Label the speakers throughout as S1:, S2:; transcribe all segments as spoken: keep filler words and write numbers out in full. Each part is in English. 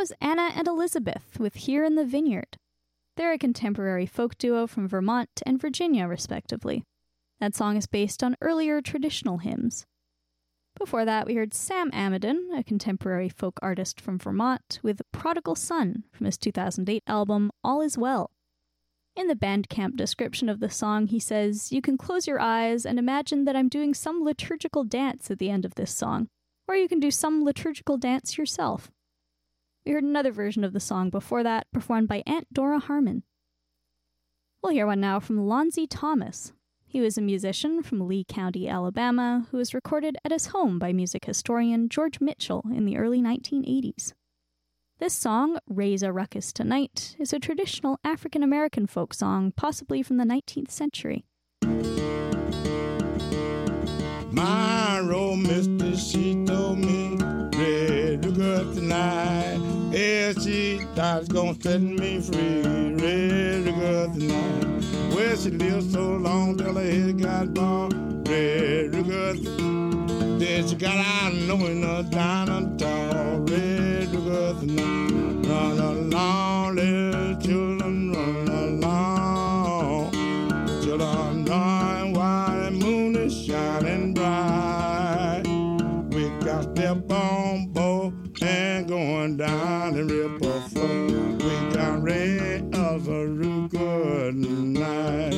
S1: was Anna and Elizabeth with Here in the Vineyard. They're a contemporary folk duo from Vermont and Virginia, respectively. That song is based on earlier traditional hymns. Before that, we heard Sam Amidon, a contemporary folk artist from Vermont, with Prodigal Son from his two thousand eight album All Is Well. In the Bandcamp description of the song, he says, "You can close your eyes and imagine that I'm doing some liturgical dance at the end of this song, or you can do some liturgical dance yourself." We heard another version of the song before that, performed by Aunt Dora Harmon. We'll hear one now from Lonzy Thomas. He was a musician from Lee County, Alabama, who was recorded at his home by music historian George Mitchell in the early nineteen eighties. This song, Raise a Ruckus Tonight, is a traditional African-American folk song, possibly from the nineteenth century.
S2: My old mister, she told me, red good tonight. Yeah, she thought it's gonna set me free, red good tonight. Well, she lived so long till her head got bald, red good. Then she got out knowing her down and tall, red good tonight. Run along, little children, run along. Children run while the moon is shining bright. We got step on board and going down the river flow. We got red as a real good night.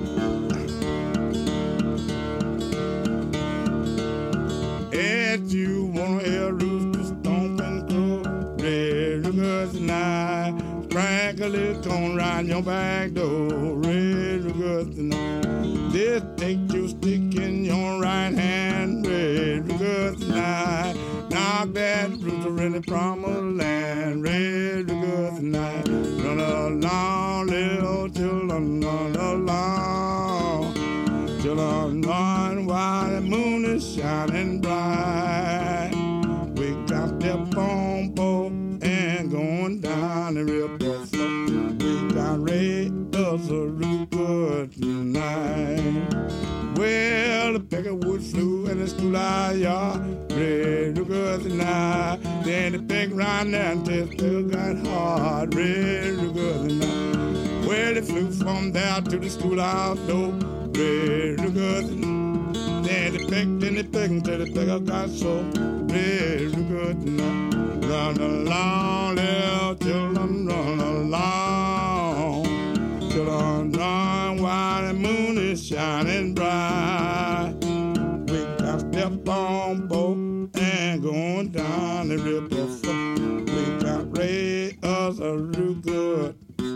S2: If you wanna hear a rooster stomp and crow, red good tonight. Sprinkle it corn round your back door, red good tonight. Just take your stick in your right hand, red good tonight. Knock that rooster in the promised land, red good tonight. Run along, little children, run along. Children run while the moon is shining bright. We got step on board and going down the river flow. We got red as a real good tonight. Well, the peckerwood flew in the schoolyard yard, red good tonight. Then the pig ran there until it still got hard, red good tonight. Well, they flew from there to the schoolhouse door, red good tonight. Then they picked and they picked until the pigger got so red good tonight. Run along, little children, run along. Children run while the moon is shining bright. We got step on boat and going down the river flow. We got red as a real good.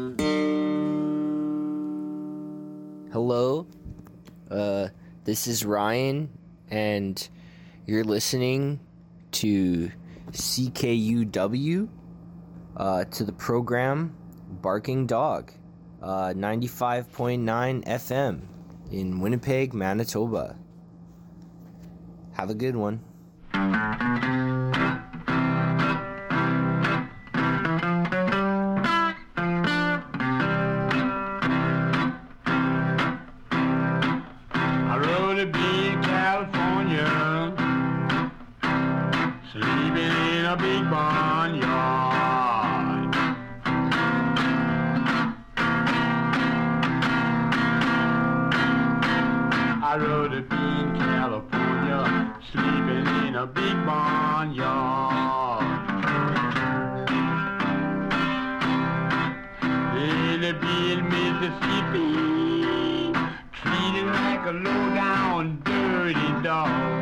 S3: Hello, uh, this is Ryan, and you're listening to C K U W, uh, to the program Barking Dog, uh, ninety-five point nine F M in Winnipeg, Manitoba. Have a good one.
S2: Big barnyard. I rode it in California, sleeping in a big barnyard. Little Mississippi, treated like a low-down, dirty dog.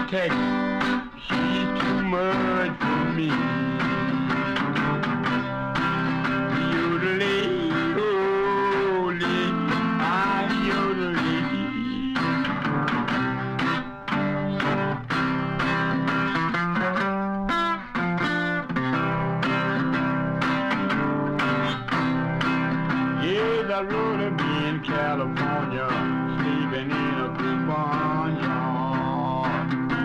S2: Texas, she's too much for me. Yodeling, holy, I'm yodeling. Yes, I rode a bee in California, sleeping in a big barnyard.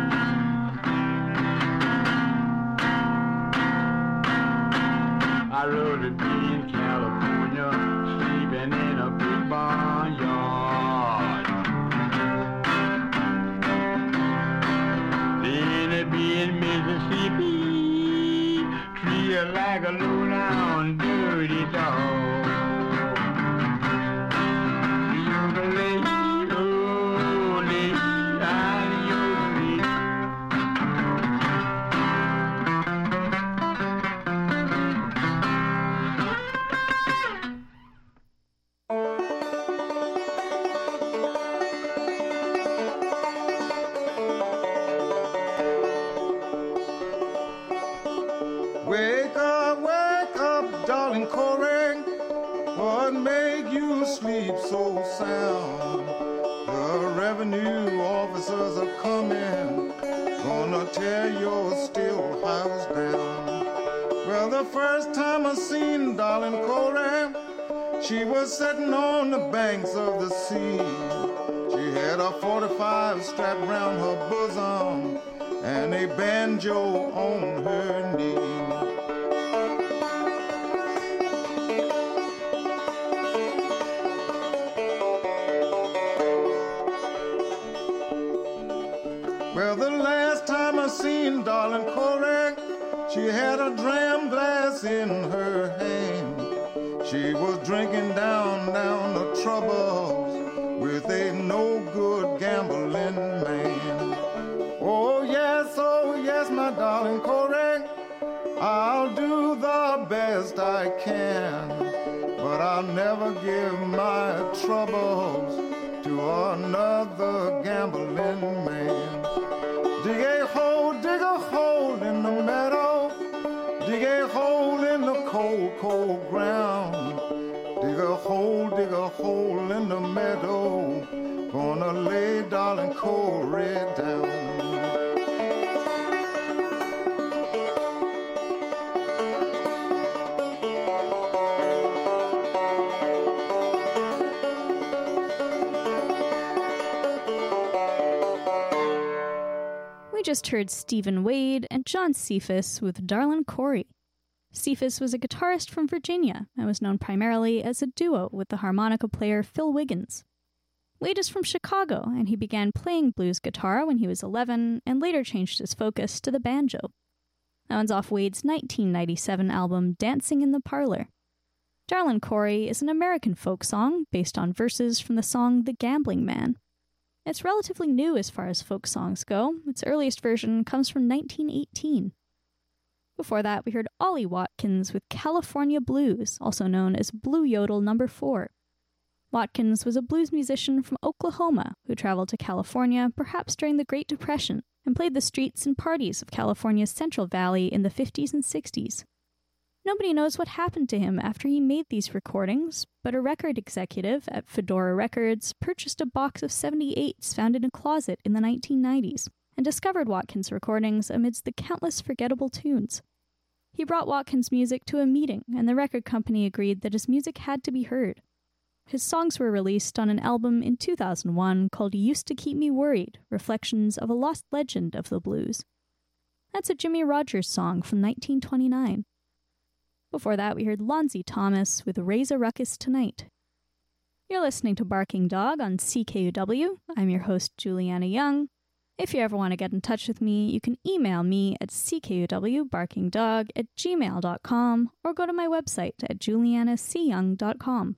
S2: I rode a bee in California, sleeping in a big barnyard. Then a bee in Mississippi, treated like a low-down dirty dog.
S4: Wake up, wake up, darling Corey. What made you sleep so sound? The revenue officers are coming, gonna tear your still house down. Well, the first time I seen darling Corey, she was sitting on the banks of the sea. She had a forty-five strapped round her bosom and a banjo on her knee. Well, the last time I seen darling Corey, she had a dram glass in her hand. She was drinking down, down the troubles with a no-good gambling man. Oh yes, oh yes, my darling Corey, I'll do the best I can, but I'll never give my troubles to another gambling man. Dig a hole, dig a hole in the meadow, dig a hole in the cold, cold ground. Dig a hole, dig a hole in the meadow, gonna lay darling Corey down.
S1: Just heard Stephen Wade and John Cephas with Darlin' Corey. Cephas was a guitarist from Virginia and was known primarily as a duo with the harmonica player Phil Wiggins. Wade is from Chicago, and he began playing blues guitar when he was eleven and later changed his focus to the banjo. That one's off Wade's nineteen ninety-seven album Dancing in the Parlor. Darlin' Corey is an American folk song based on verses from the song The Gambling Man. It's relatively new as far as folk songs go. Its earliest version comes from nineteen eighteen. Before that, we heard Ollie Watkins with California Blues, also known as Blue Yodel Number four. Watkins was a blues musician from Oklahoma who traveled to California perhaps during the Great Depression and played the streets and parties of California's Central Valley in the fifties and sixties. Nobody knows what happened to him after he made these recordings, but a record executive at Fedora Records purchased a box of seventy-eights found in a closet in the nineteen nineties and discovered Watkins' recordings amidst the countless forgettable tunes. He brought Watkins' music to a meeting, and the record company agreed that his music had to be heard. His songs were released on an album in two thousand one called Used to Keep Me Worried, Reflections of a Lost Legend of the Blues. That's a Jimmy Rogers song from nineteen twenty-nine. Before that, we heard Lonzy Thomas with Raise a Ruckus Tonight. You're listening to Barking Dog on C K U W. I'm your host, Juliana Young. If you ever want to get in touch with me, you can email me at c k u w barking dog at gmail dot com or go to my website at juliana c young dot com.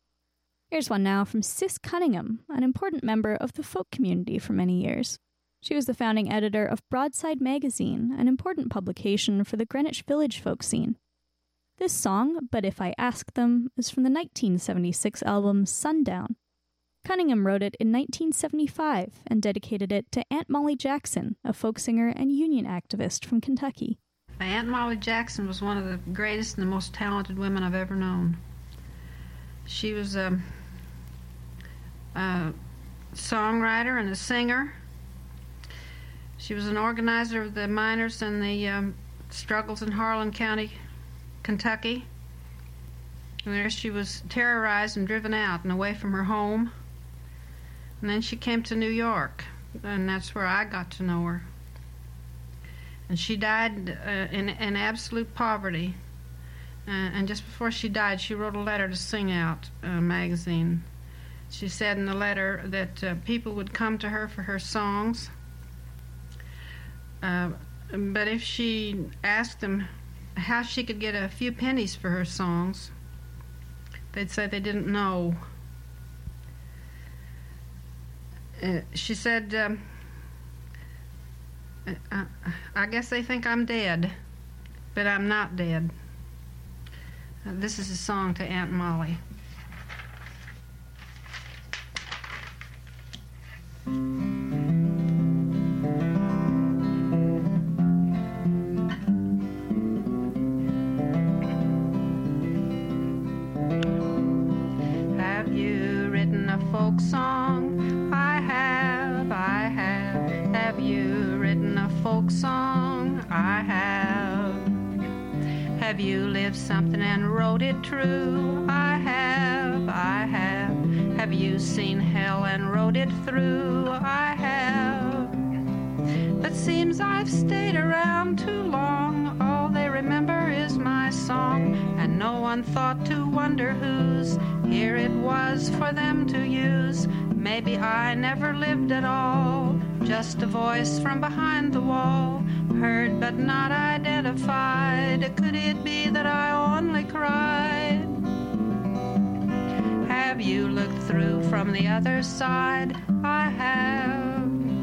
S1: Here's one now from Sis Cunningham, an important member of the folk community for many years. She was the founding editor of Broadside Magazine, an important publication for the Greenwich Village folk scene. This song, But If I Ask Them, is from the nineteen seventy-six album Sundown. Cunningham wrote it in nineteen seventy-five and dedicated it to Aunt Molly Jackson, a folk singer and union activist from Kentucky.
S5: Aunt Molly Jackson was one of the greatest and the most talented women I've ever known. She was a, a songwriter and a singer. She was an organizer of the miners and the um, struggles in Harlan County, Kentucky. And there she was terrorized and driven out and away from her home. And then she came to New York, and that's where I got to know her. And she died uh, in, in absolute poverty. Uh, and just before she died, she wrote a letter to Sing Out uh, magazine. She said in the letter that uh, people would come to her for her songs. Uh, but if she asked them how she could get a few pennies for her songs, they'd say they didn't know. Uh, she said, um, I, I guess they think I'm dead, but I'm not dead. Uh, this is a song to Aunt Molly. Have you written a folk song? I have, I have. Have you written a folk song? I have. Have you lived something and wrote it true? I have, I have. Have you seen hell and wrote it through? I have. But seems I've stayed around too long. All they remember is my song, and no one thought to wonder whose. Here it was for them to use. Maybe I never lived at all. Just a voice from behind the wall, heard but not identified. Could it be that I only cried? Have you looked through from the other side? I have.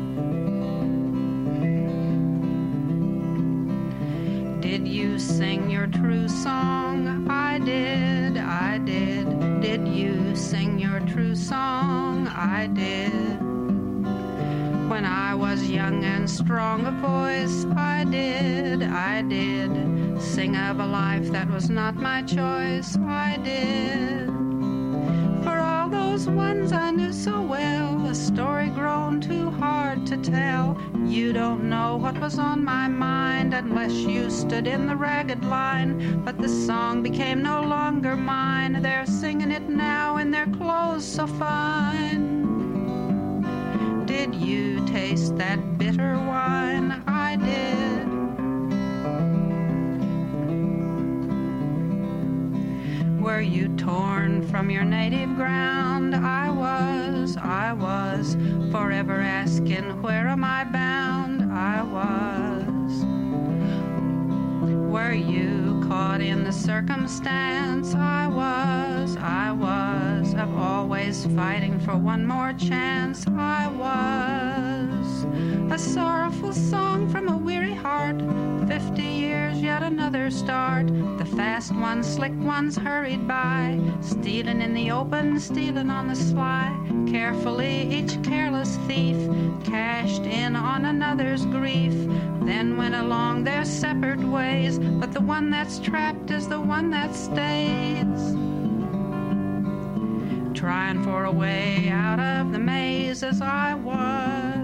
S5: Did you sing your true song? I did, I did. Did you sing your true song? I did. When I was young and strong of voice, I did, I did. Sing of a life that was not my choice, I did. For all those ones I knew so well, a story grown too hard to tell. You don't know what was on my mind unless you stood in the ragged line. But the song became no longer mine. They're singing it now in their clothes so fine. Did you taste that bitter wine? I did. Were you torn from your native ground? I was, I was, forever asking, where am I bound? I was. Were you caught in the circumstance? I was, I was, of always fighting for one more chance. I was. A sorrowful song from a weary heart, fifty years, yet another start. The fast ones, slick ones hurried by, stealing in the open, stealing on the sly. Carefully each careless thief cashed in on another's grief, then went along their separate ways. But the one that's trapped is the one that stays, trying for a way out of the maze as I was.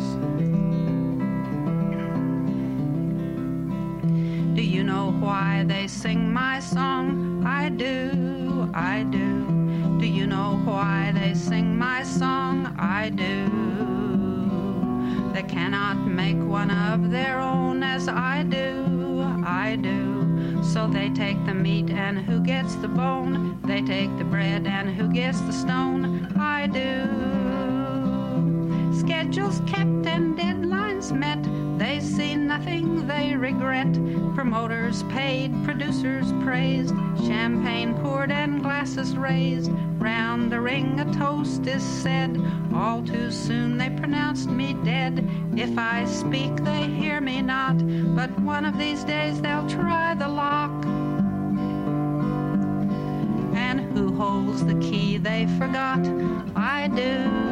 S5: Do you know why they sing my song? I do, I do. Do you know why they sing my song? I do. They cannot make one of their own as I do, I do. So they take the meat and who gets the bone? They take the bread and who gets the stone? I do. Schedules kept and deadlines met, they see nothing they regret. Promoters paid, producers praised, champagne poured and glasses raised. Round the ring a toast is said, all too soon they pronounced me dead. If I speak they hear me not, but one of these days they'll try the lock. And who who holds the key they forgot. I do.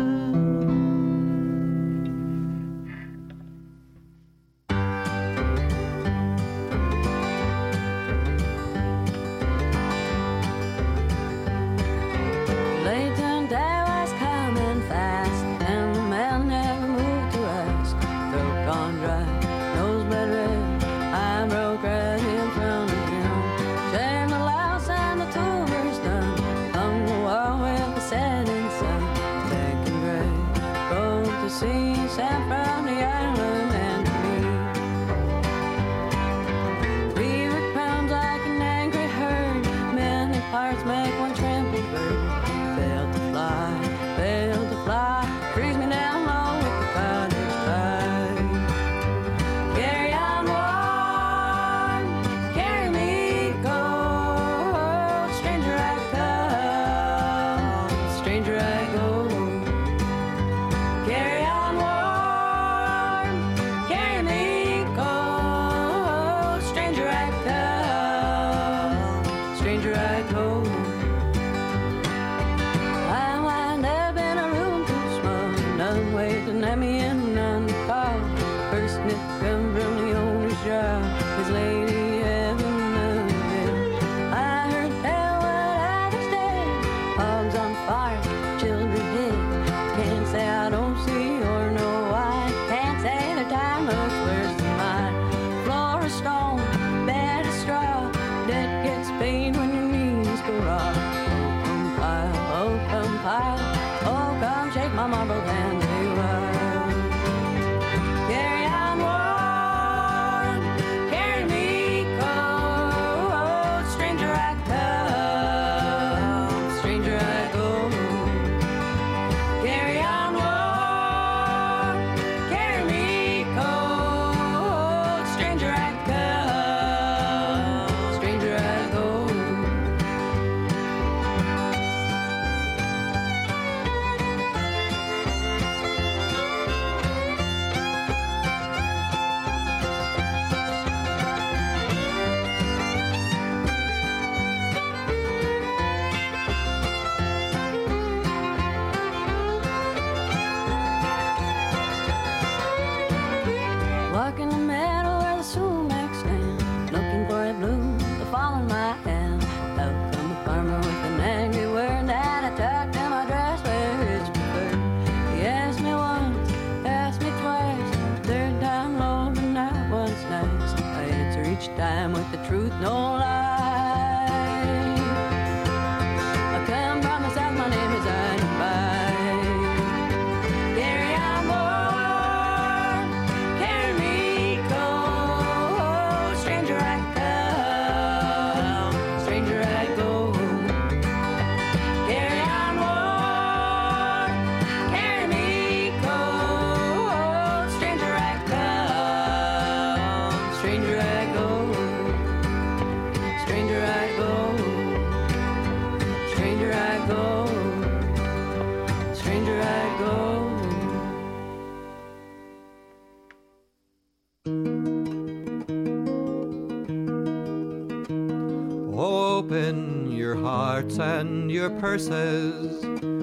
S6: Open your hearts and your purses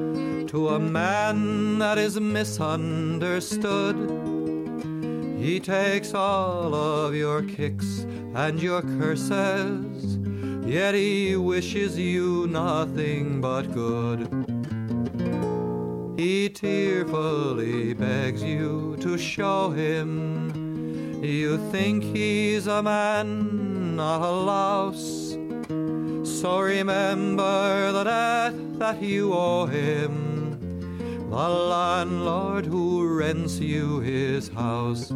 S6: to a man that is misunderstood. He takes all of your kicks and your curses, yet he wishes you nothing but good. He tearfully begs you to show him you think he's a man, not a louse. So remember the debt that you owe him, the landlord who rents you his house.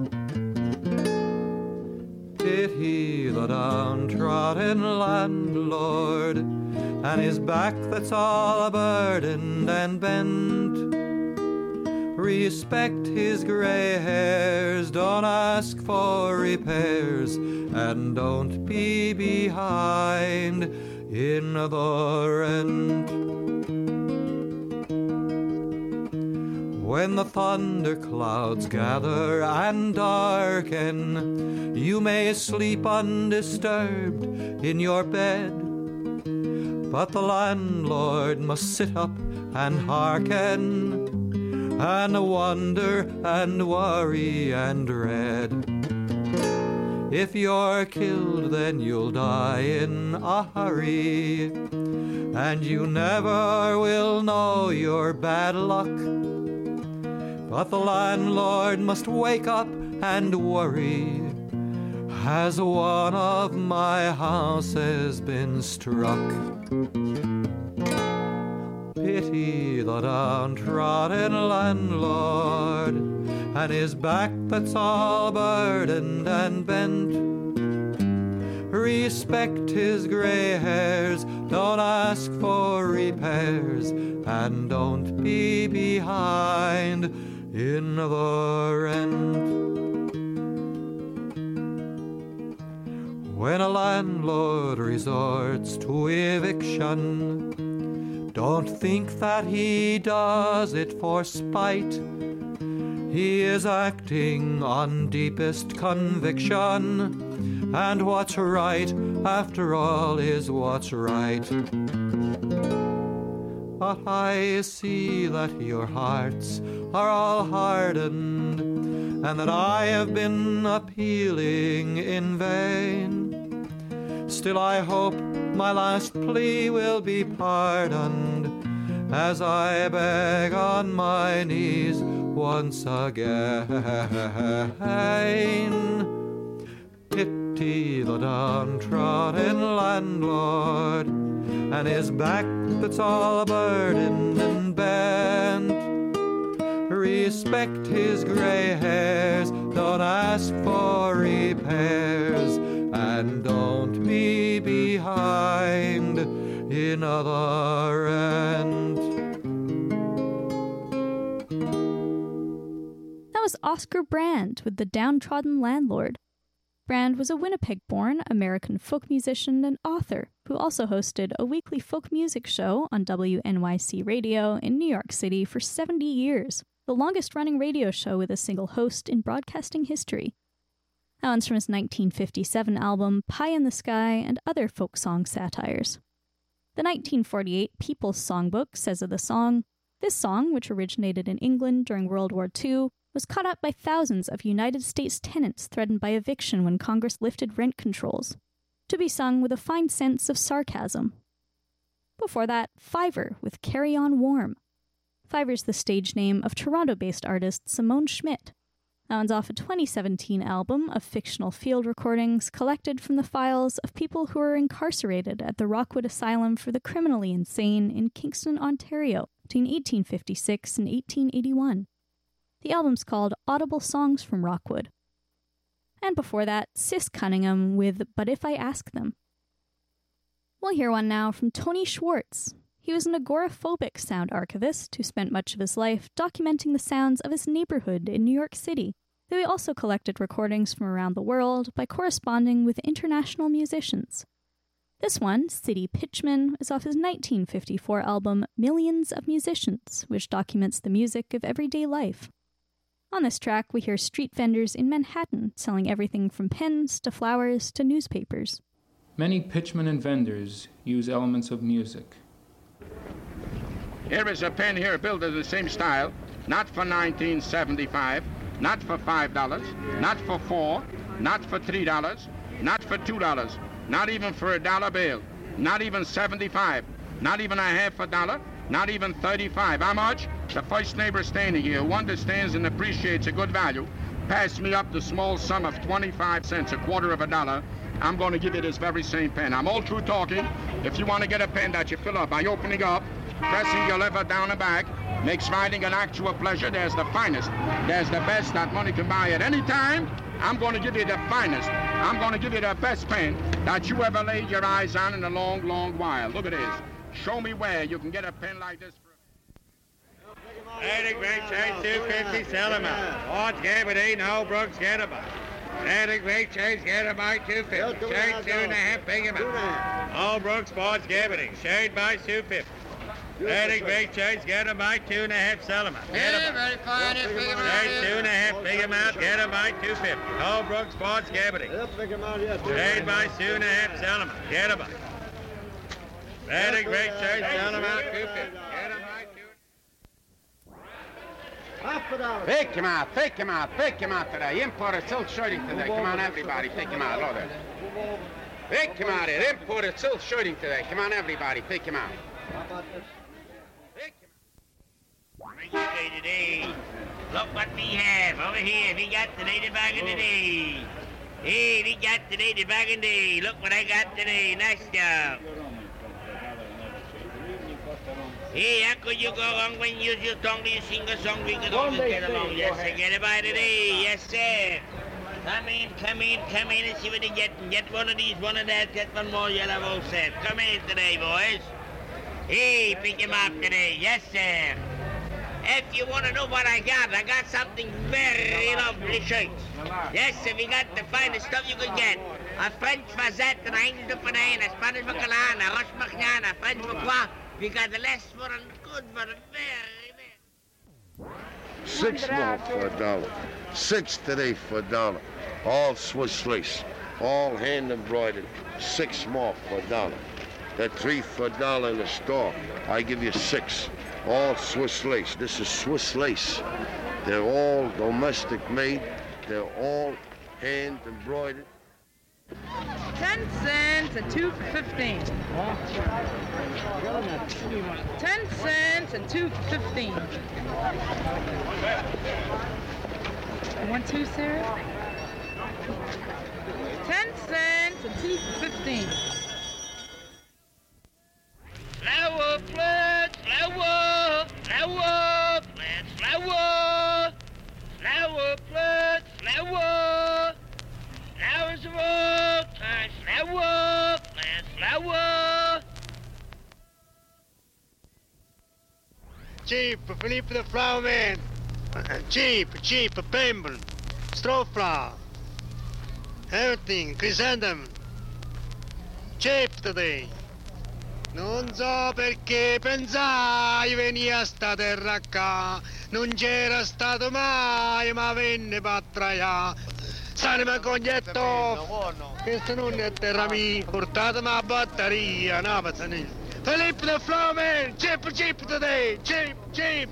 S6: Pity the downtrodden landlord and his back that's all burdened and bent. Respect his gray hairs, don't ask for repairs, and don't be behind in the rent. When the thunderclouds gather and darken, you may sleep undisturbed in your bed, but the landlord must sit up and hearken, and wonder and worry and dread. If you're killed, then you'll die in a hurry, and you never will know your bad luck. But the landlord must wake up and worry, as one of my houses been struck. Pity the downtrodden landlord, and his back that's all burdened and bent. Respect his gray hairs, don't ask for repairs, and don't be behind in the rent. When a landlord resorts to eviction, don't think that he does it for spite. He is acting on deepest conviction, and what's right, after all, is what's right. But I see that your hearts are all hardened, and that I have been appealing in vain. Still I hope my last plea will be pardoned, as I beg on my knees once again. Pity the downtrodden landlord, and his back that's all burdened and bent. Respect his gray hairs, don't ask for repairs, and don't be behind in the rent.
S1: That was Oscar Brand with The Downtrodden Landlord. Brand was a Winnipeg-born American folk musician and author who also hosted a weekly folk music show on W N Y C Radio in New York City for seventy years, the longest-running radio show with a single host in broadcasting history. That one's from his nineteen fifty-seven album Pie in the Sky and Other Folk Song Satires. The nineteen forty-eight People's Songbook says of the song, "This song, which originated in England during World War Two, was caught up by thousands of United States tenants threatened by eviction when Congress lifted rent controls, to be sung with a fine sense of sarcasm." Before that, Fiver with Carry On Warm. Fiver's the stage name of Toronto-based artist Simone Schmidt. That one's off a twenty seventeen album of fictional field recordings collected from the files of people who were incarcerated at the Rockwood Asylum for the Criminally Insane in Kingston, Ontario, between eighteen fifty-six and eighteen eighty-one. The album's called Audible Songs from Rockwood. And before that, Sis Cunningham with But If I Ask Them. We'll hear one now from Tony Schwartz. He was an agoraphobic sound archivist who spent much of his life documenting the sounds of his neighborhood in New York City, though he also collected recordings from around the world by corresponding with international musicians. This one, City Pitchman, is off his nineteen fifty-four album Millions of Musicians, which documents the music of everyday life. On this track, we hear street vendors in Manhattan selling everything from pens to flowers to newspapers.
S7: Many pitchmen and vendors use elements of music.
S8: Here is a pen here built in the same style, not for nineteen seventy-five, not for five dollars, not for four, not for three dollars, not for two dollars, not even for a dollar bill, not even seventy-five, not even a half a dollar, not even thirty-five. How much? The first neighbor standing here who understands and appreciates a good value passed me up the small sum of twenty-five cents, a quarter of a dollar. I'm going to give you this very same pen. I'm all through talking. If you want to get a pen that you fill up by opening up, pressing your lever down the back, makes writing an actual pleasure. There's the finest. There's the best that money can buy at any time. I'm going to give you the finest. I'm going to give you the best pen that you ever laid your eyes on in a long, long while. Look at this. Show me where you can get a pen like this.
S9: Attic Great Chase two fifty, sell them out. Odds Gabardine, no Brooks, get them out. Attic Great Chase, get them out two fifty. Shade two and a half, big them out. All Brooks, Odds Gabardine, shade by two fifty. Attic Great Chase, get them out two and a half, sell them out. Get them out. Shade two and a half, big them out, get them out two fifty. All Brooks, Odds Gabardine. Shade by two and a half, sell them out. Get them out. Had a great church, tell him how to coop it. Get him right to it.
S8: Pick him out, pick him out, pick him out today. Imported silk shirting today. Come on, everybody, pick him out. Load it. Pick him out here. Imported silk shirting today. Come on, everybody, pick him out. Pick him out.
S10: Say today, look what we have over here. We got the native wagon today. Hey, we got the native wagon today. Look what I got today. Nice job. Hey, how could you go wrong when you use your tongue? You sing a song, we could always get along. Yes, sir. Get it by today. Yes, sir. Come in, come in, come in and see what you get. Get one of these, one of that, get one more yellow roll set. Come in today, boys. Hey, pick him up today. Yes, sir. If you want to know what I got, I got something very lovely shirts. Yes, sir, we got the finest stuff you could get. A French Fazette, a English Dupanin, a Spanish Bacalan, a Roche Macnan, a French Bacroix. We got the less for a good, for a very, very...
S11: Six more for a dollar. Six today for a dollar. All Swiss lace. All hand embroidered. Six more for a dollar. They're three for a dollar in the store. I give you six. All Swiss lace. This is Swiss lace. They're all domestic made. They're all hand embroidered.
S12: Ten cents and two for fifteen. Ten cents and two for fifteen. One, two, Sarah? Ten cents and two for fifteen.
S10: Flower, plants, flower, flower, plants, flower, flower, plants, flower, flowers of all kinds, flower, plants, flower.
S9: Cheap for Philippe the Flower Man. Cheap, cheap for Pemble. Straw flower. Everything, chrysanthemum. Cheap today. Non so perché pensai veni a sta terra qua, non c'era stato mai, ma venne patraia. Sanima cognetto, questo non è terra mia, portatemi a batteria, no, pazzani. Philippe the Flower Man, cheap, cheap today, cheap, cheap.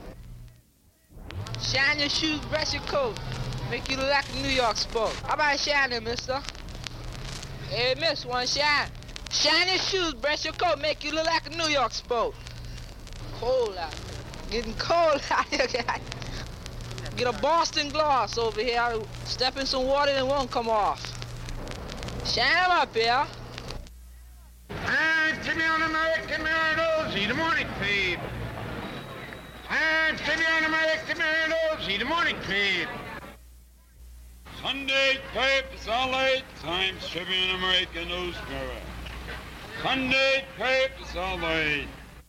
S12: Shine your shoes, brush your coat. Make you look like a New York sport. How about shining, mister? Hey, miss, one shine. Shine your shoes, brush your coat, make you look like a New York sport. Cold out. Getting cold out here. Get a Boston gloss over here. Step in some water and it won't come off. Shine them up here.
S8: And Timmy on American Marinos, the morning feed. And Timmy on American Marinos, the morning feed.
S2: Sunday papers are late, times Tribune American News Bureau. Sunday papers are late.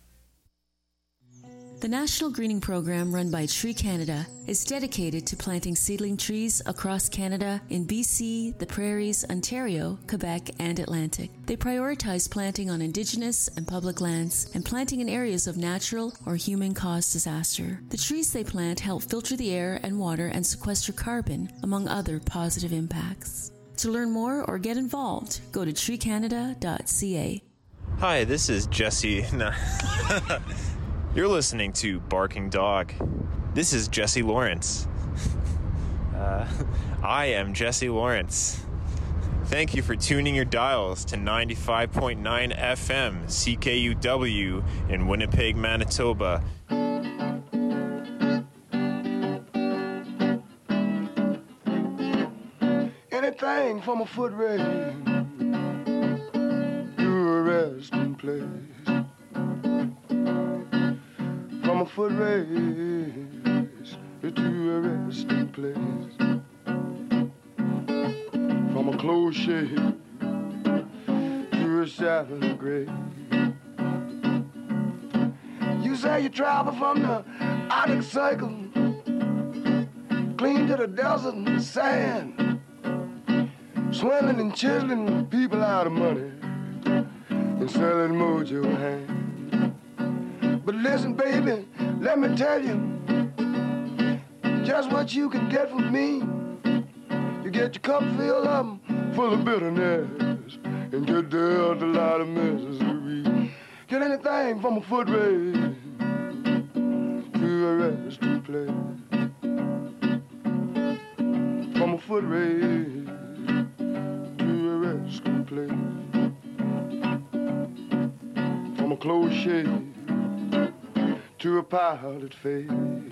S13: The National Greening Program run by Tree Canada is dedicated to planting seedling trees across Canada in B C, the Prairies, Ontario, Quebec, and Atlantic. They prioritize planting on Indigenous and public lands and planting in areas of natural or human-caused disaster. The trees they plant help filter the air and water and sequester carbon, among other positive impacts. To learn more or get involved, go to tree canada dot c a.
S14: Hi, this is Jesse. No. You're listening to Barking Dog. This is Jesse Lawrence. Uh, I am Jesse Lawrence. Thank you for tuning your dials to ninety-five point nine F M C K U W in Winnipeg, Manitoba.
S11: Anything from a foot race to a resting place. From a foot race to a resting place. From a close shave to a shallow grave. You say you travel from the Arctic Circle clean to the desert and sand, swindling and chiseling people out of money and selling mojo hand. But listen, baby, let me tell you just what you can get from me. You get your cup filled up full of bitterness and get dealt a lot of Mississippi.
S15: get anything from a foot race to a resting place. From a foot race to a resting place. From a close shave to a powdered face.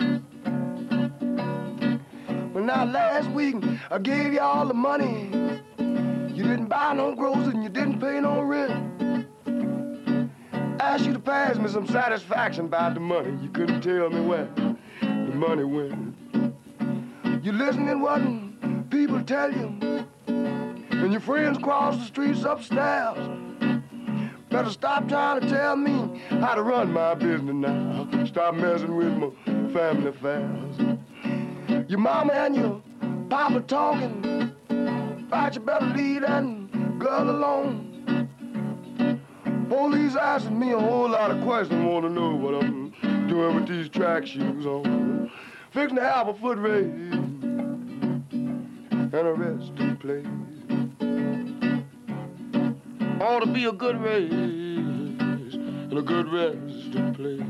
S15: Well, now last week I gave you all the money. You didn't buy no groceries and you didn't pay no rent. Asked you to pass me some satisfaction about the money. You couldn't tell me where the money went. You listening what people tell you, and your friends cross the streets upstairs. Better stop trying to tell me how to run my business now. Stop messing with my family affairs. Your mama and your papa talking about you better leave that girl alone. Police asking me a whole lot of questions, want to know what I'm doing with these track shoes on. Fixing to have a foot race and a resting place. Ought to be a good race and a good resting place.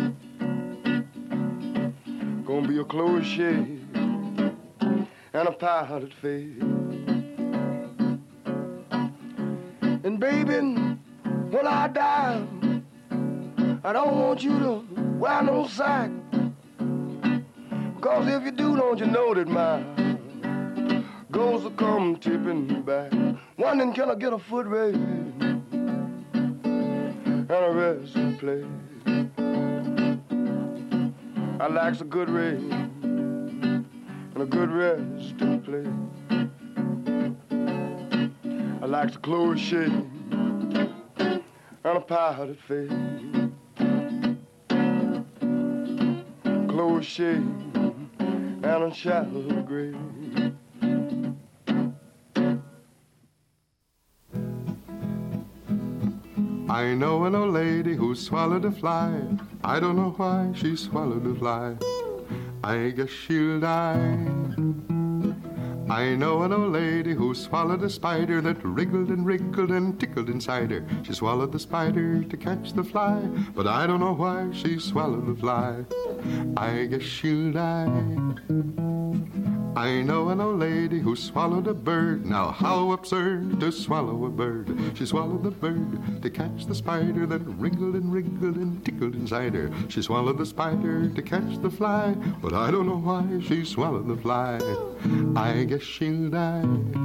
S15: Gonna be a close shave and a powdered face. And baby, when I die, I don't want you to wear no sack. Because if you do, don't you know that my ghost will come tipping back. Wondering, can I get a foot race and a resting place? I like a good race and a good resting place. I like to close shave and a powdered face. Close shave and a shallow grave. I know an old lady who swallowed a fly. I don't know why she swallowed a fly. I guess she'll die. I know an old lady who swallowed a spider that wriggled and wriggled and tickled inside her. She swallowed the spider to catch the fly, but I don't know why she swallowed the fly. I guess she'll die. I know an old lady who swallowed a bird. Now how absurd to swallow a bird. She swallowed the bird to catch the spider that wriggled and wriggled and tickled inside her. She swallowed the spider to catch the fly, but I don't know why she swallowed the fly. I guess she'll die.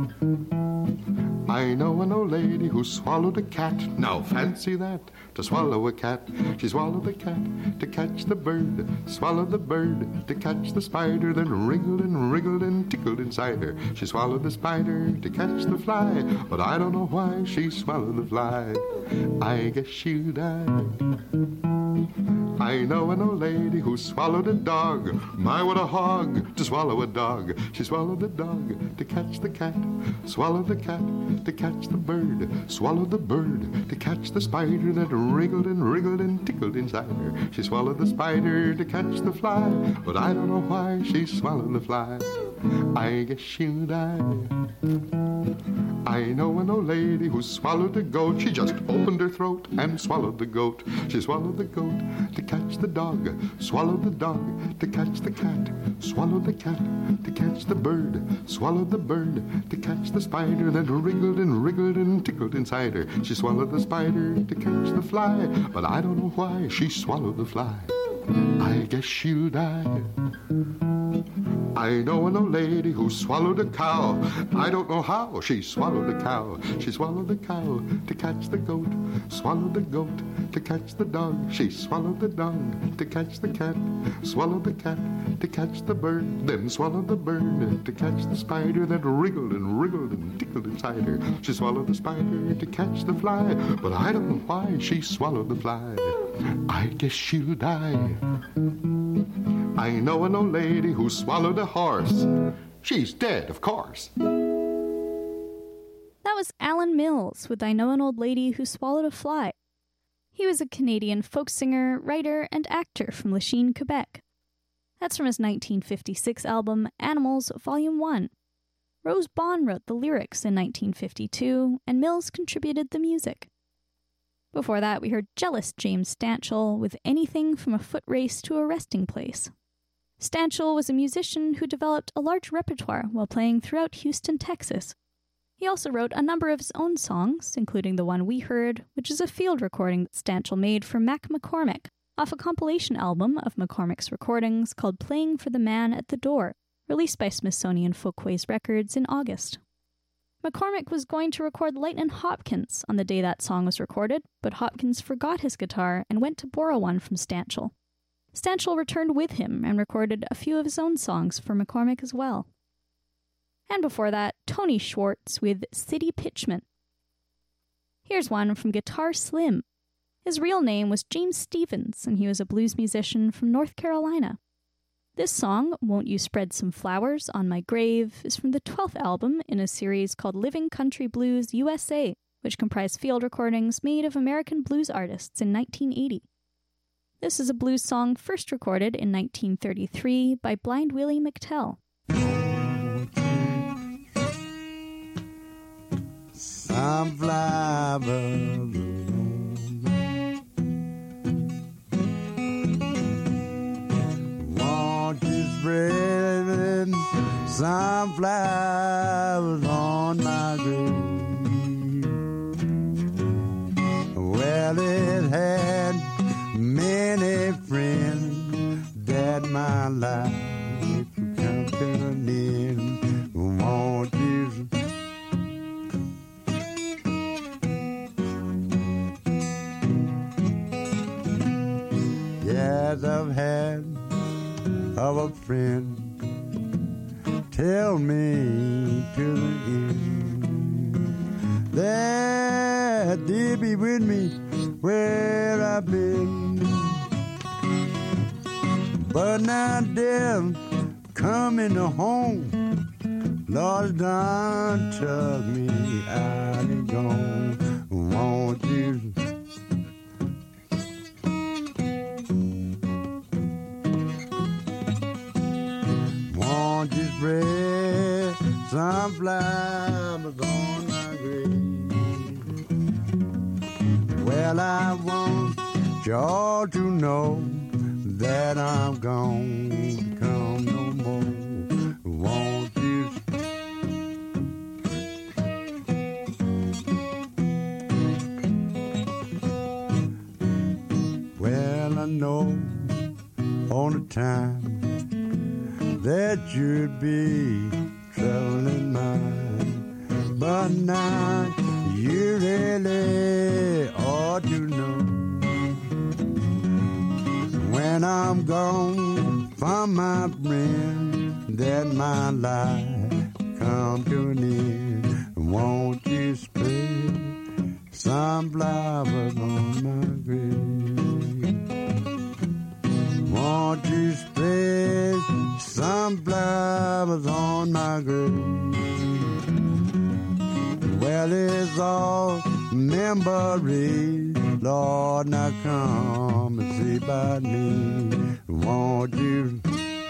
S15: I know an old lady who swallowed a cat. Now fancy that, to swallow a cat. She swallowed the cat to catch the bird, swallowed the bird to catch the spider, then wriggled and wriggled and tickled inside her. She swallowed the spider to catch the fly, but I don't know why she swallowed the fly. I guess she'll die. I know an old lady who swallowed a dog. My, what a hog to swallow a dog. She swallowed the dog to catch the cat, swallowed the cat to catch the bird, swallowed the bird to catch the spider that wriggled and wriggled and tickled inside her. She swallowed the spider to catch the fly, but I don't know why she swallowed the fly. I guess she'll die. I know an old lady who swallowed a goat. She just opened her throat and swallowed the goat. She swallowed the goat to catch the dog, swallowed the dog to catch the cat, swallowed the cat to catch the bird, swallowed the bird to catch the spider that wriggled and wriggled and tickled inside her. She swallowed the spider to catch the fly, but I don't know why she swallowed the fly. I guess she'll die. I know an old lady who swallowed a cow. I don't know how she swallowed a cow. She swallowed the cow to catch the goat, swallowed the goat to catch the dog. She swallowed the dog to catch the cat, swallowed the cat to catch the bird, then swallowed the bird to catch the spider that wriggled and wriggled and tickled inside her. She swallowed the spider to catch the fly, but I don't know why she swallowed the fly. I guess she'll die. I know an old lady who swallowed a horse. She's dead, of course.
S1: That was Alan Mills with I Know an Old Lady Who Swallowed a Fly. He was a Canadian folk singer, writer, and actor from Lachine, Quebec. That's from his nineteen fifty-six album Animals, Volume one. Rose Bond wrote the lyrics in nineteen fifty-two, and Mills contributed the music. Before that, we heard jealous James Stanchel with Anything from a Foot Race to a Resting Place. Stanchel was a musician who developed a large repertoire while playing throughout Houston, Texas. He also wrote a number of his own songs, including the one we heard, which is a field recording that Stanchel made for Mac McCormick, off a compilation album of McCormick's recordings called Playing for the Man at the Door, released by Smithsonian Folkways Records in August. McCormick was going to record Lightnin' Hopkins on the day that song was recorded, but Hopkins forgot his guitar and went to borrow one from Stanchel. Stanchel returned with him and recorded a few of his own songs for McCormick as well. And before that, Tony Schwartz with City Pitchman. Here's one from Guitar Slim. His real name was James Stevens, and he was a blues musician from North Carolina. This song, Won't You Spread Some Flowers on My Grave, is from the twelfth album in a series called Living Country Blues U S A, which comprised field recordings made of American blues artists in nineteen eighty. This is a blues song first recorded in nineteen thirty-three by Blind Willie McTell.
S2: Some flowers won't you spread some flowers on my grave? Well, it had many friends that my life would come to an end. Won't you? Yes, I've had of a friend tell me to the end that they'll be with me where I've been. But now they're coming home. Lord, done took me out and gone. Won't you? Won't you spread some flowers on my grave? Well, I want you all to know that I'm gone to come no more. Won't you? Well, I know all the time that you'd be troubling mine, but now you really ought to know when I'm gone from my friend that my life come to an end. Won't you spread some flowers on my grave? Won't you spread some flowers on my grave? Well, it's all memories, Lord, now come and see about me. Won't you?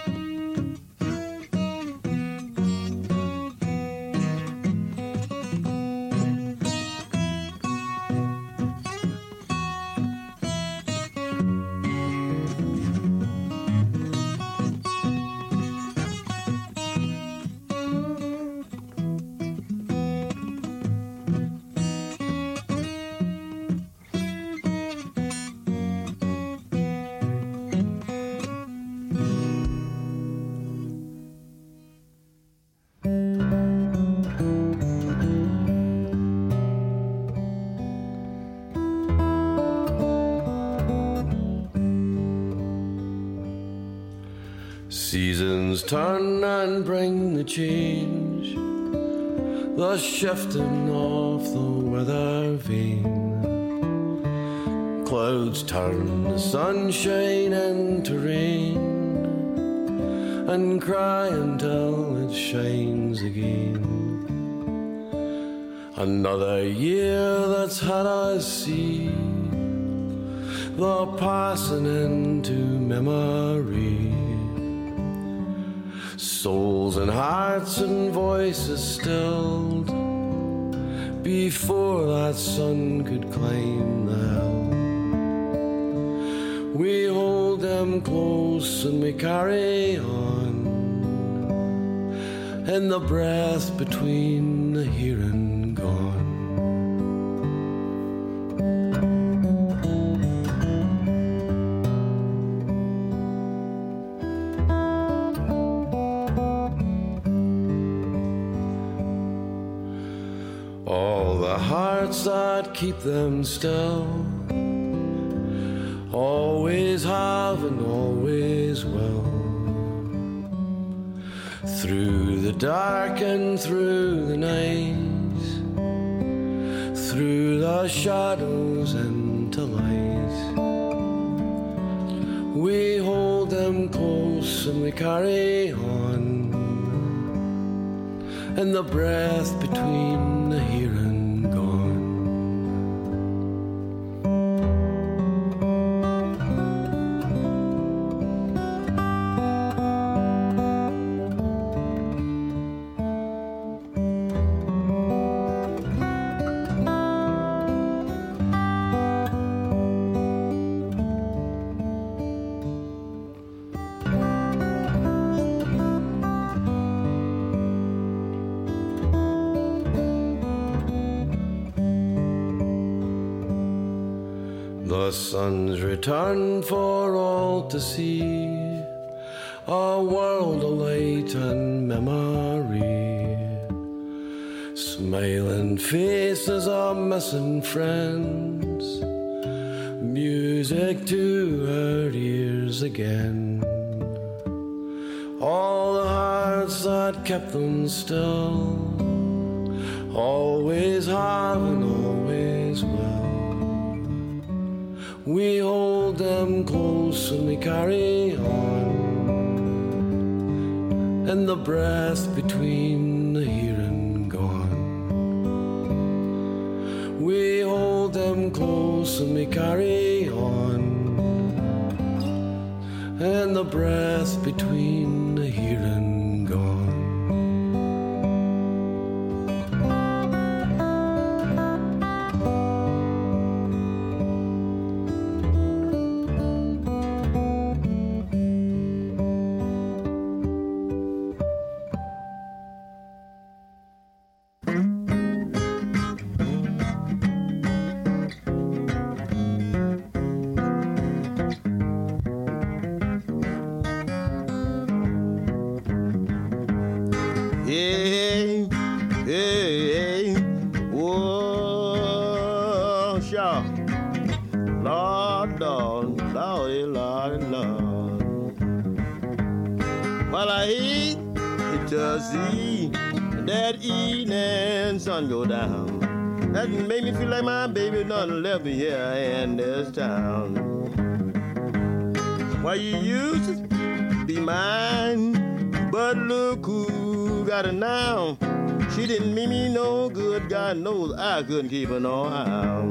S16: Seasons turn and bring the change, the shifting of the weather vane. Clouds turn the sunshine into rain and cry until it shines again. Another year that's had us see the passing into memory. Souls and hearts and voices stilled before that sun could climb the hill. We hold them close and we carry on, and the breath between the here and gone. All the hearts that keep them still always have and always will. Through the dark and through the night, through the shadows and to light, we hold them close and we carry on, and the breath between the here and gone. The sun's return for all to see, a world of light and memory, smiling faces of missing friends, music to our ears again. All the hearts that kept them still always have and always will. We hold them close and we carry on, and the breath between the here and gone. We hold them close and we carry on, and the breath between the here and gone.
S11: Hey, hey, whoa, sure. Lord, Lord, Lordy, Lord, Lord. While I hate to see that evening sun go down, that made me feel like my baby done left me here in this town. Why you used to be mine, but look who got her now. She didn't mean me no good, God knows I couldn't keep her no how.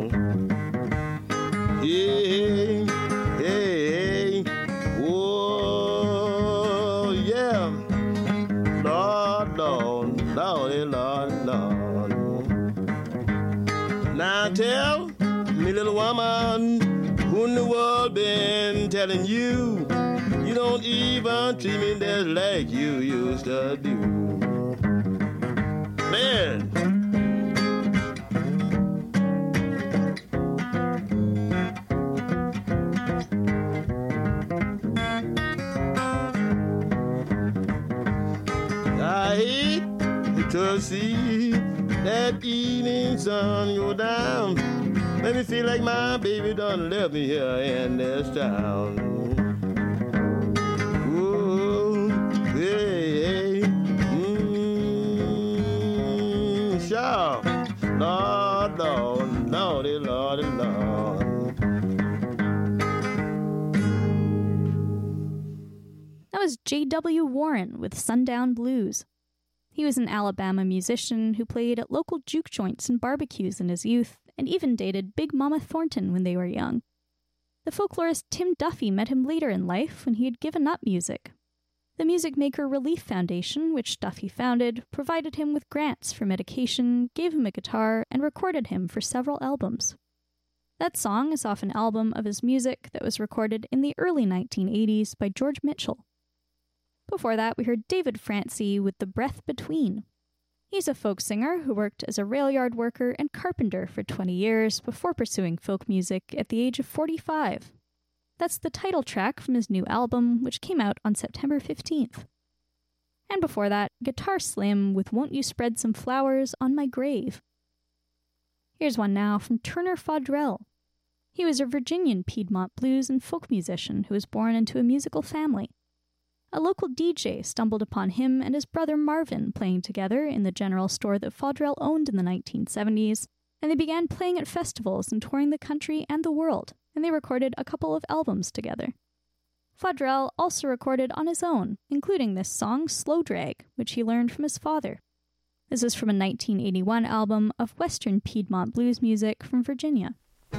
S11: Hey, hey, hey, whoa, yeah. Lord, Lord, Lordy, Lord, Lord. Now tell me, little woman, who in the world been telling you you don't even treat me just like you used to do? Man. I hate to see that evening sun go down. Make me feel like my baby done left me here in this town. Ooh, hey, hey, mmm, sure. Lord, Lord, Lordy, Lordy, Lord.
S1: That was J W Warren with Sundown Blues. He was an Alabama musician who played at local juke joints and barbecues in his youth, and even dated Big Mama Thornton when they were young. The folklorist Tim Duffy met him later in life when he had given up music. The Music Maker Relief Foundation, which Duffy founded, provided him with grants for medication, gave him a guitar, and recorded him for several albums. That song is off an album of his music that was recorded in the early nineteen eighties by George Mitchell. Before that, we heard David Francie with The Breath Between. He's a folk singer who worked as a rail yard worker and carpenter for twenty years before pursuing folk music at the age of forty-five. That's the title track from his new album, which came out on September fifteenth. And before that, Guitar Slim with Won't You Spread Some Flowers on My Grave. Here's one now from Turner Fodrell. He was a Virginian Piedmont blues and folk musician who was born into a musical family. A local D J stumbled upon him and his brother Marvin playing together in the general store that Fodrell owned in the nineteen seventies, and they began playing at festivals and touring the country and the world, and they recorded a couple of albums together. Fodrell also recorded on his own, including this song, Slow Drag, which he learned from his father. This is from a nineteen eighty-one album of Western Piedmont blues music from Virginia.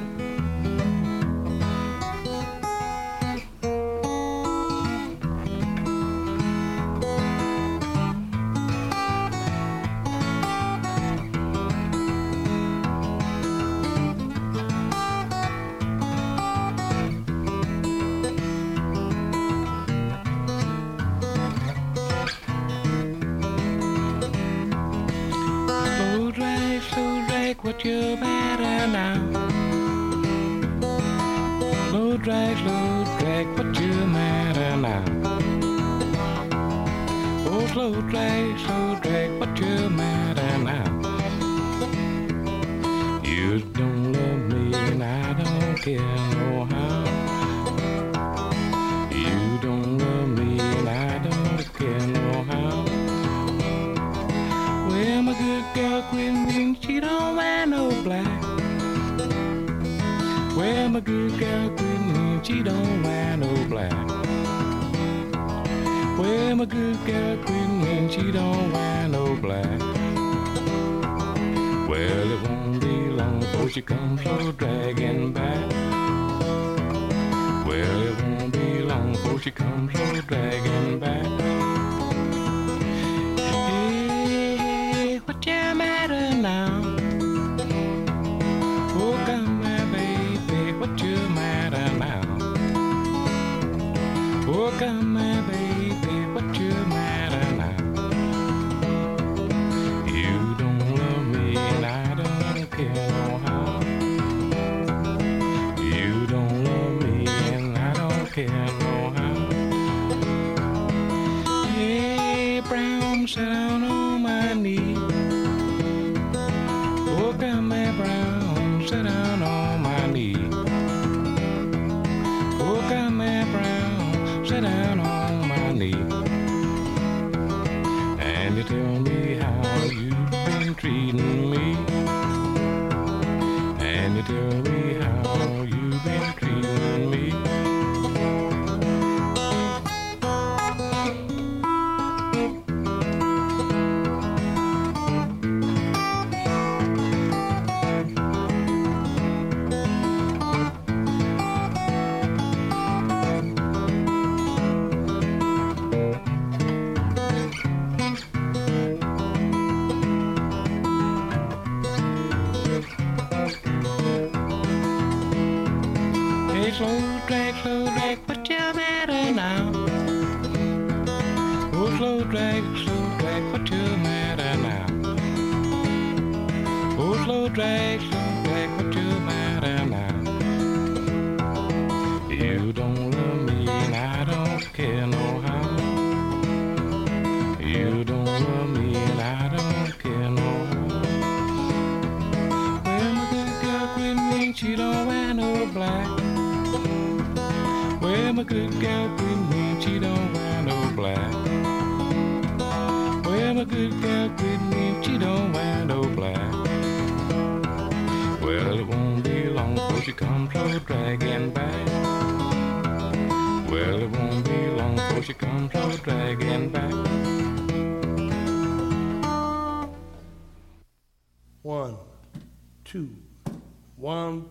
S17: What you matter now? Slow drag, slow drag, what you matter now? Oh, slow drag, slow drag, what you matter now? You don't love me and I don't care no how. You don't love me and I don't care no how. Well, my good girl quit me, she don't wear no black. Well, my good girl quit me, she don't wear no black. Well, my good girl quit me, she don't wear no black. Well, it won't be long before she comes so dragging back. Well, it won't be long before she comes so dragging back. What you matter now? Oh, come here, baby, what you matter now? Oh, come here, baby, what you matter now? You don't love me and I don't care no how. You don't love me and I don't care no how. Hey, Brown, sit down on my knee. Oh, come here, Brown, sit down on my knee. Oh, come here, Brown, sit down on my knee. And you tell me how you've been treating me. And you tell me how you've been treating me. Slow drag, slow drag, what you matter now? Oh, slow drag, slow drag, what you matter now? Oh, slow drag, slow drag, what you matter now? You don't love me and I don't care no how. You don't love me and I don't care no how. Well, my good girl quit me, she don't wear no black. Well, my good gal quit me, she don't wear no black. Well, my good gal quit me, she don't wear no black. Well, it won't be long before she comes so dragging back. Well, it won't be long before she comes so dragging back.
S18: One, two, one.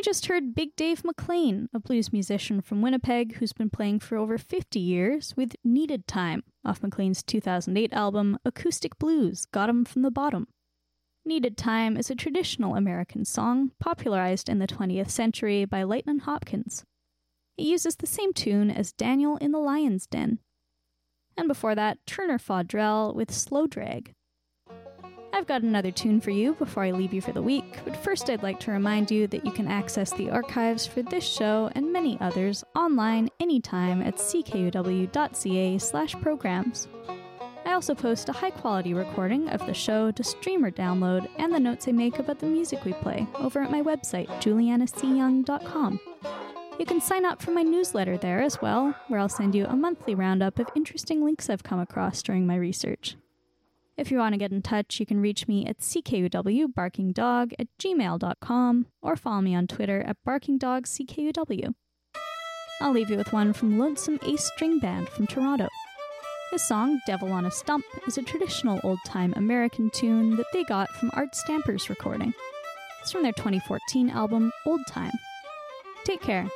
S1: just heard Big Dave McLean, a blues musician from Winnipeg who's been playing for over fifty years, with Needed Time off McLean's two thousand eight album Acoustic Blues, Got 'Em From the Bottom. Needed Time is a traditional American song popularized in the twentieth century by Lightnin' Hopkins. It uses the same tune as Daniel in the Lion's Den. And before that, Turner Fodrell with Slow Drag. I've got another tune for you before I leave you for the week, but first I'd like to remind you that you can access the archives for this show and many others online anytime at ckuw.ca slash programs. I also post a high-quality recording of the show to stream or download and the notes I make about the music we play over at my website, juliana c young dot com. You can sign up for my newsletter there as well, where I'll send you a monthly roundup of interesting links I've come across during my research. If you want to get in touch, you can reach me at ckuwbarkingdog at gmail dot com or follow me on Twitter at barkingdogckuw. I'll leave you with one from Lonesome Ace String Band from Toronto. His song, Devil on a Stump, is a traditional old-time American tune that they got from Art Stamper's recording. It's from their twenty fourteen album, Old Time. Take care.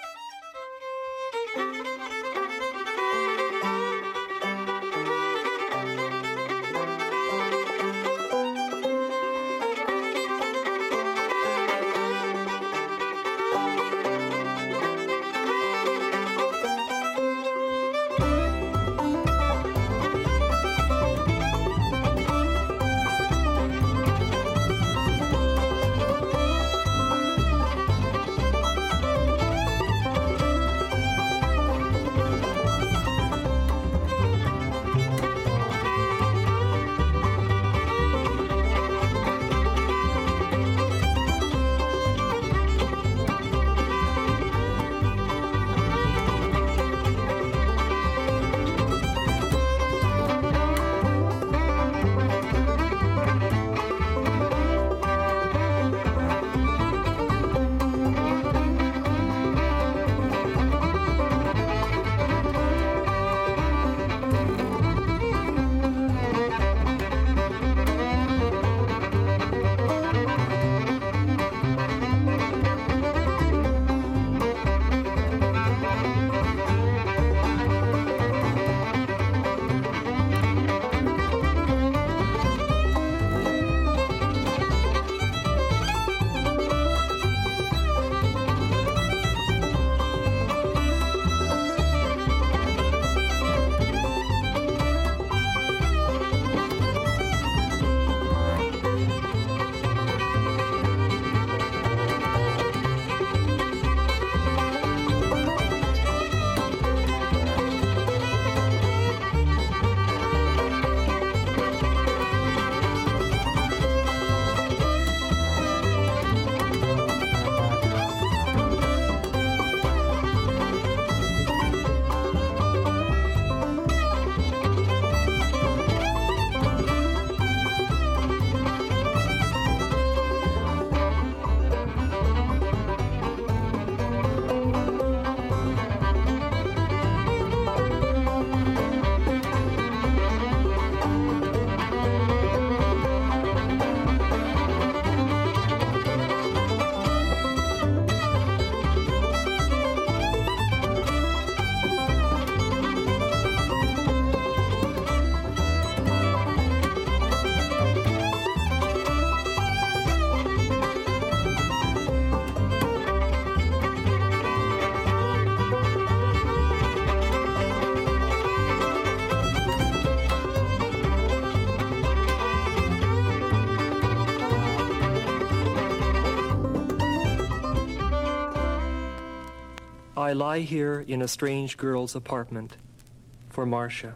S19: I lie here in a strange girl's apartment. For Marcia.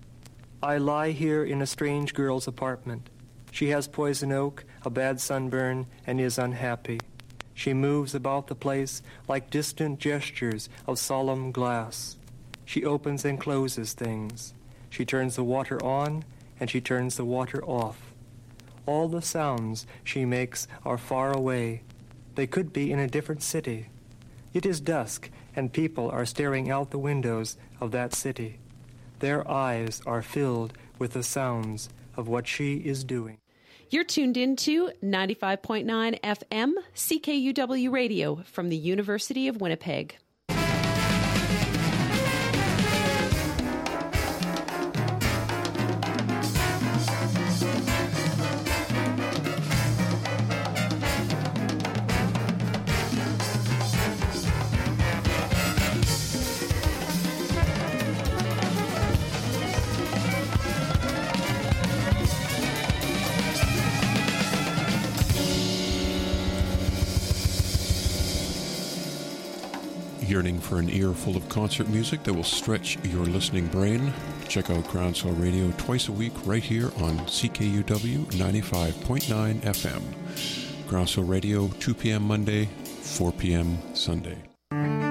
S19: I lie here in a strange girl's apartment. She has poison oak, a bad sunburn, and is unhappy. She moves about the place like distant gestures of solemn glass. She opens and closes things. She turns the water on, and she turns the water off. All the sounds she makes are far away. They could be in a different city. It is dusk, and people are staring out the windows of that city. Their eyes are filled with the sounds of what she is doing.
S20: You're tuned into ninety-five point nine F M C K U W Radio from the University of Winnipeg.
S21: Yearning for an ear full of concert music that will stretch your listening brain? Check out Groundswell Radio twice a week right here on C K U W ninety-five point nine F M. Groundswell Radio, two p.m. Monday, four p.m. Sunday.